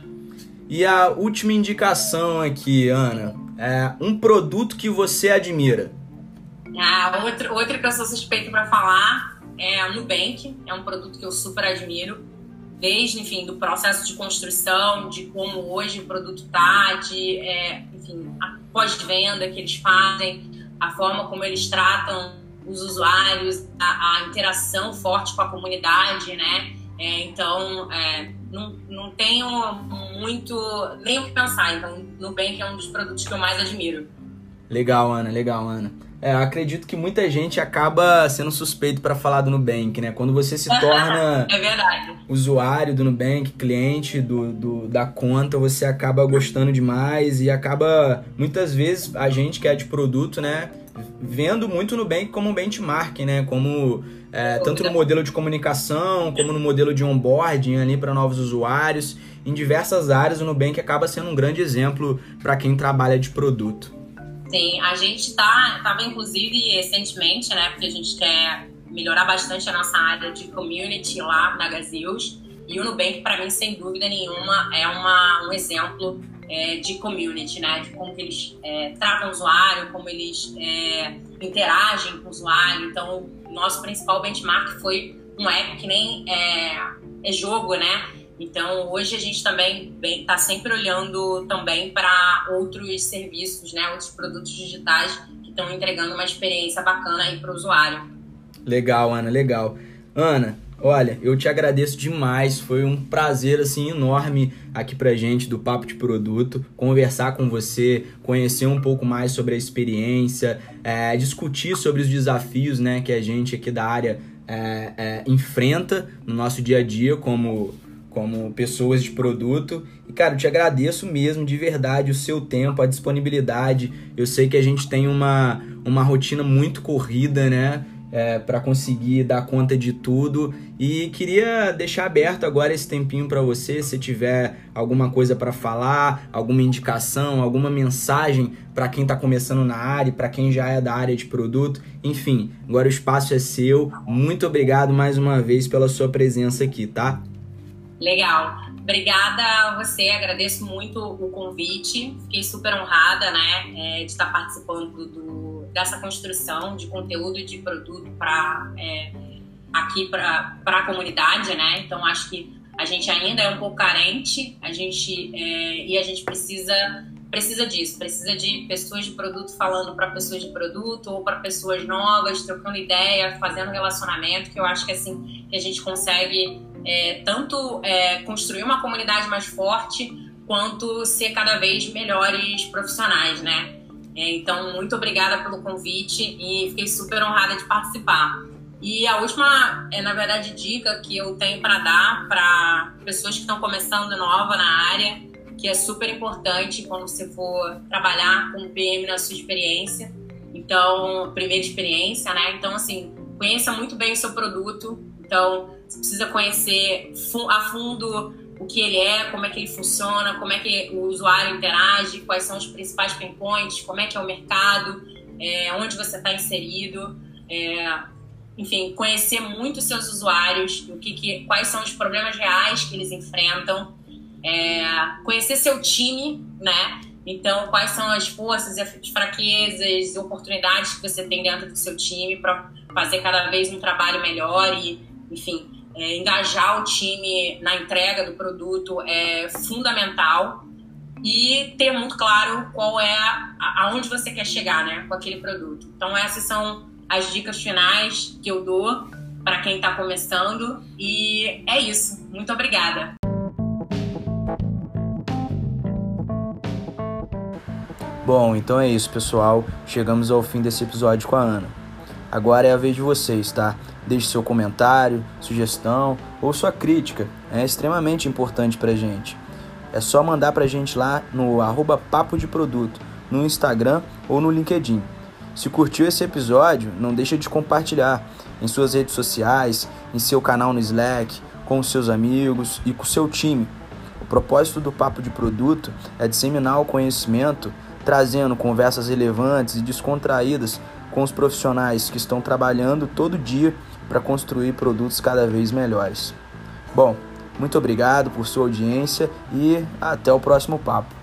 E a última indicação aqui, Ana, é um produto que você admira. Ah, outro, outro que eu sou suspeita para falar é o Nubank, é um produto que eu super admiro. Desde, enfim, do processo de construção, de como hoje o produto está, de, é, enfim, a pós-venda que eles fazem, a forma como eles tratam os usuários, a, a interação forte com a comunidade, né? É, então, é, não, não tenho muito nem o que pensar. Então, Nubank é um dos produtos que eu mais admiro. Legal, Ana, legal, Ana. É, acredito que muita gente acaba sendo suspeito para falar do Nubank, né? Quando você se torna é verdade. usuário do Nubank, cliente do, do, da conta, você acaba gostando demais e acaba, muitas vezes, a gente que é de produto, né? Vendo muito o Nubank como um benchmark, né? Como, é, tanto no modelo de comunicação, como no modelo de onboarding ali para novos usuários. Em diversas áreas, o Nubank acaba sendo um grande exemplo para quem trabalha de produto. Sim, a gente tá, tava inclusive recentemente, né, porque a gente quer melhorar bastante a nossa área de community lá na Gazios, e o Nubank, para mim, sem dúvida nenhuma, é uma, um exemplo é, de community, né, de como que eles é, tratam o usuário, como eles é, interagem com o usuário. Então, o nosso principal benchmark foi um app que nem é, é jogo, né. Então, hoje a gente também está sempre olhando também para outros serviços, né, outros produtos digitais que estão entregando uma experiência bacana aí para o usuário. Legal, Ana, legal. Ana, olha, eu te agradeço demais, foi um prazer assim enorme aqui pra gente do Papo de Produto, conversar com você, conhecer um pouco mais sobre a experiência, é, discutir sobre os desafios, né, que a gente aqui da área é, é, enfrenta no nosso dia a dia como... como pessoas de produto. E, cara, eu te agradeço mesmo, de verdade, o seu tempo, a disponibilidade. Eu sei que a gente tem uma, uma rotina muito corrida, né? É, para conseguir dar conta de tudo. E queria deixar aberto agora esse tempinho para você, se tiver alguma coisa para falar, alguma indicação, alguma mensagem para quem está começando na área, para quem já é da área de produto. Enfim, agora o espaço é seu. Muito obrigado mais uma vez pela sua presença aqui, tá? Legal. Obrigada a você, agradeço muito o convite. Fiquei super honrada, né, é, de estar participando do, dessa construção de conteúdo e de produto para é, aqui para a comunidade, né? Então, acho que a gente ainda é um pouco carente, a gente, é, e a gente precisa, precisa disso, precisa de pessoas de produto falando para pessoas de produto ou para pessoas novas, trocando ideia, fazendo relacionamento, que eu acho que assim que a gente consegue é, tanto é, construir uma comunidade mais forte, quanto ser cada vez melhores profissionais, né? Então, muito obrigada pelo convite e fiquei super honrada de participar. E a última, é, na verdade, dica que eu tenho para dar para pessoas que estão começando nova na área, que é super importante quando você for trabalhar com o P M na sua experiência. Então, primeira experiência, né? Então, assim, conheça muito bem o seu produto. Então, você precisa conhecer a fundo o que ele é, como é que ele funciona, como é que o usuário interage, quais são os principais pain points, como é que é o mercado, é, onde você está inserido, é, enfim, conhecer muito os seus usuários, o que, que, quais são os problemas reais que eles enfrentam, é, conhecer seu time, né? Então, quais são as forças, as fraquezas, oportunidades que você tem dentro do seu time para fazer cada vez um trabalho melhor e, enfim, É, engajar o time na entrega do produto é fundamental e ter muito claro qual é a, aonde você quer chegar, né, com aquele produto. Então essas são as dicas finais que eu dou para quem está começando e é isso. Muito obrigada. Bom, então é isso, pessoal. Chegamos ao fim desse episódio com a Ana. Agora é a vez de vocês, tá? Deixe seu comentário, sugestão ou sua crítica. É extremamente importante pra gente. É só mandar pra gente lá no arroba Papo de Produto, no Instagram ou no LinkedIn. Se curtiu esse episódio, não deixa de compartilhar em suas redes sociais, em seu canal no Slack, com os seus amigos e com o seu time. O propósito do Papo de Produto é disseminar o conhecimento, trazendo conversas relevantes e descontraídas com os profissionais que estão trabalhando todo dia para construir produtos cada vez melhores. Bom, muito obrigado por sua audiência e até o próximo papo.